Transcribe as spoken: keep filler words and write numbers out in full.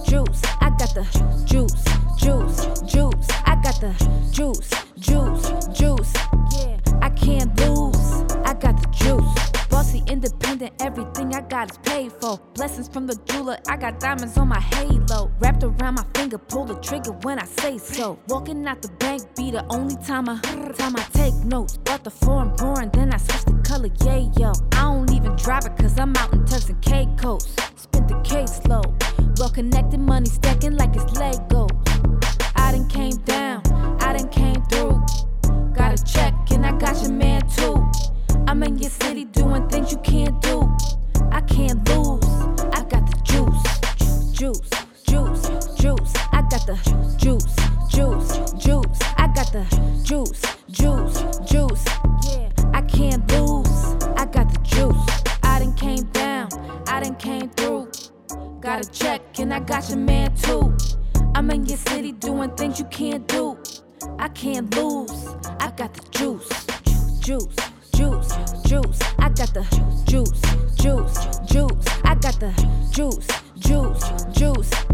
juice. I got the juice, juice, juice. I got the juice, juice, juice. Yeah, I can't lose. I got the juice. Bossy, independent, everything I got is paid for. Blessings from the jeweler, I got diamonds on my halo. Wrapped around my finger, pull the trigger when I say so. Walking out the bank be the only time I, time I take notes. Bought the foreign born, then I switched the color, yeah, yo. I don't even drive it cause I'm out in Turks and Caicos. Spent the case low, well connected money stacking like it's Lego. I done came down, I done came through. Got a check and I got your man too. I'm in your city doing things you can't do. I can't lose. I got the juice, juice, juice, juice. I got the juice, juice, juice. I got the juice, juice, juice. Yeah, I can't lose. I got the juice. I done came down, I done came through. Got a check and I got your man too. I'm in your city doing things you can't do. I can't lose. I got the juice, juice. Juice, juice, I got the juice, juice, juice. I got the juice, juice, juice.